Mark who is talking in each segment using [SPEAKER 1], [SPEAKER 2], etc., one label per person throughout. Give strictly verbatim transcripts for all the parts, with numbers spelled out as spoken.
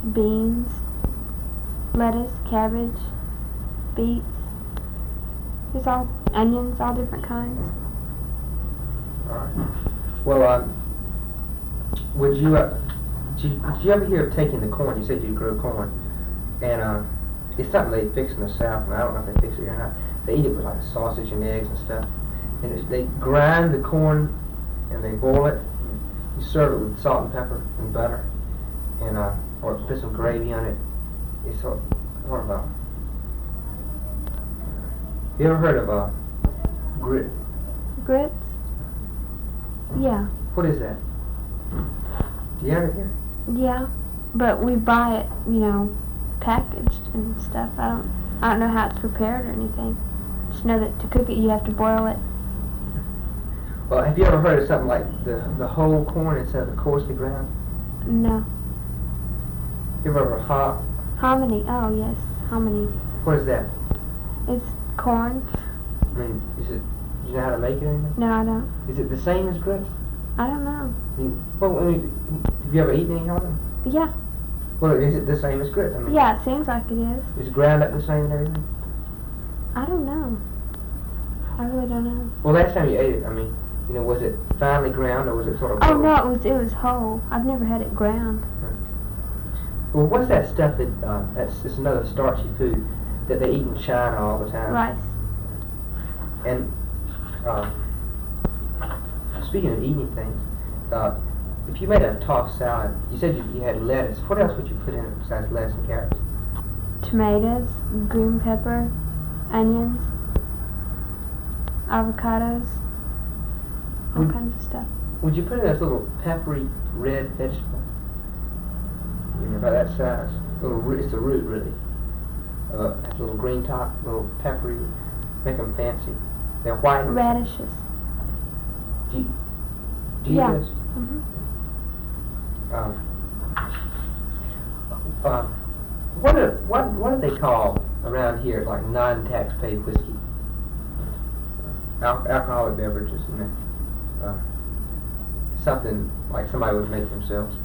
[SPEAKER 1] beans, lettuce, cabbage, beets. There's all onions, all different kinds.
[SPEAKER 2] All right. Well, uh, would you, uh, did you, did you ever hear of taking the corn? You said you grow corn, and uh, it's something they fix in the South, and I don't know if they fix it or not. They eat it with like sausage and eggs and stuff, and it's, they grind the corn and they boil it. You serve it with salt and pepper and butter, and uh, or put some gravy on it. It's sort sort of a. You ever heard of a uh, grit?
[SPEAKER 1] Grits? Yeah.
[SPEAKER 2] What is that? Do you have it here?
[SPEAKER 1] Yeah, but we buy it, you know, packaged and stuff. I don't, I don't know how it's prepared or anything. Just know that to cook it, you have to boil it.
[SPEAKER 2] Well, have you ever heard of something like the the whole corn instead of the coarsely ground?
[SPEAKER 1] No.
[SPEAKER 2] You ever heard of hop?
[SPEAKER 1] Hominy. Oh yes, hominy.
[SPEAKER 2] What is that?
[SPEAKER 1] It's corn.
[SPEAKER 2] I mean, is it? Do you know how to make it or anything?
[SPEAKER 1] No, I don't.
[SPEAKER 2] Is it the same as grits?
[SPEAKER 1] I don't know.
[SPEAKER 2] I mean, well, I mean, have you ever eaten any of them?
[SPEAKER 1] Yeah.
[SPEAKER 2] Well, is it the same as grits? I mean,
[SPEAKER 1] Yeah, it seems like it is.
[SPEAKER 2] Is it ground up the same and everything?
[SPEAKER 1] I don't know. I really don't know.
[SPEAKER 2] Well, last time you ate it, I mean, you know, was it finely ground or was it sort of?
[SPEAKER 1] Oh no, it was it was whole. I've never had it ground.
[SPEAKER 2] Well, what's that stuff that uh, that's it's another starchy food that they eat in China all the time?
[SPEAKER 1] Rice.
[SPEAKER 2] And uh, speaking of eating things, uh, if you made a tossed salad, you said you, you had lettuce. What else would you put in it besides lettuce and carrots?
[SPEAKER 1] Tomatoes, green pepper, onions, avocados, all
[SPEAKER 2] Would-
[SPEAKER 1] kinds of stuff.
[SPEAKER 2] Would you put in this little peppery red vegetable? You know, about that size. Little root, it's a root really. Uh, has a little green top, little peppery. Make them fancy. They're white.
[SPEAKER 1] Radishes.
[SPEAKER 2] Do you, do you
[SPEAKER 1] Yeah.
[SPEAKER 2] do this?
[SPEAKER 1] Mhm.
[SPEAKER 2] Um, uh, what are what what do they call around here like non-tax-paid whiskey? Al- alcoholic beverages, you know. Uh, something like somebody would make themselves.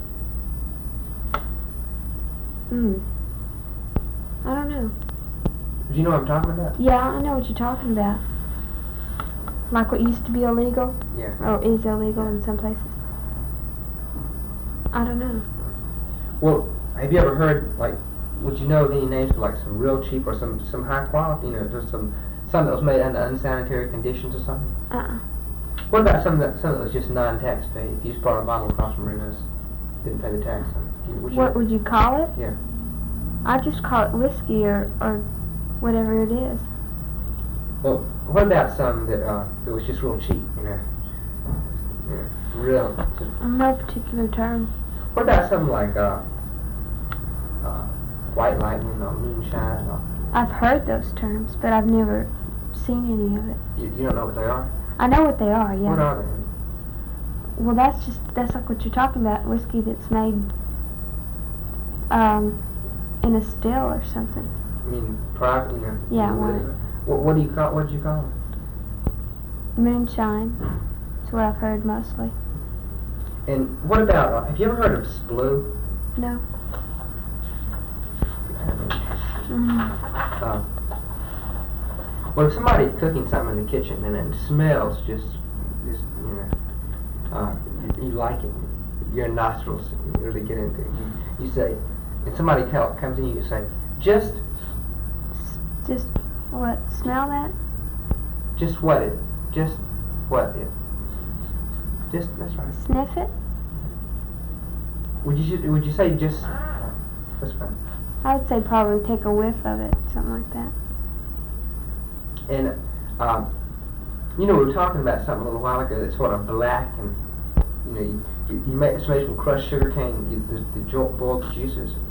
[SPEAKER 1] Mm. I don't know.
[SPEAKER 2] Do you know what I'm talking about?
[SPEAKER 1] Yeah, I know what you're talking about. Like what used to be illegal,
[SPEAKER 2] Yeah.
[SPEAKER 1] or is illegal in some places. I don't know.
[SPEAKER 2] Well, have you ever heard like? Would you know any names for like some real cheap or some some high quality? You know, just some something that was made under unsanitary conditions or something.
[SPEAKER 1] Uh-uh.
[SPEAKER 2] What about something that something that was just non-tax paid? If you just brought a bottle across from Marina's, didn't pay the tax on it. Would you
[SPEAKER 1] What would you call it?
[SPEAKER 2] Yeah.
[SPEAKER 1] I just call it whiskey or or whatever it is.
[SPEAKER 2] Well, what about some that uh that was just real cheap? You know. Yeah. Real. Just,
[SPEAKER 1] No particular term.
[SPEAKER 2] what about something like uh, uh White Lightning or Moonshine? Or,
[SPEAKER 1] I've heard those terms, but I've never seen any of it.
[SPEAKER 2] you, you don't know what they are?
[SPEAKER 1] I know what they are, yeah.
[SPEAKER 2] What are they?
[SPEAKER 1] Well, that's just, that's like what you're talking about, whiskey that's made um, in a still or something.
[SPEAKER 2] I mean, private, you know.
[SPEAKER 1] Yeah,
[SPEAKER 2] what,
[SPEAKER 1] right.
[SPEAKER 2] what, what do you call? What did you call it?
[SPEAKER 1] Moonshine. That's what I've heard mostly.
[SPEAKER 2] And what about? Uh, have you ever heard of Sploo?
[SPEAKER 1] No. Mm.
[SPEAKER 2] Uh, well, if somebody's cooking something in the kitchen and it smells just, just you know, uh, you, you like it, your nostrils really get into it. You, you say, and somebody co- comes in, you say, just,
[SPEAKER 1] Just, what, smell that?
[SPEAKER 2] just what it, just what it, just that's right.
[SPEAKER 1] Sniff it?
[SPEAKER 2] Would you would you say just? That's fine.
[SPEAKER 1] I would say probably take a whiff of it, something like that.
[SPEAKER 2] And, um, you know, we were talking about something a little while ago that's sort of black, and, you know, you, you, you make it's made from crushed sugar cane, you, the, the jo- boiled juices,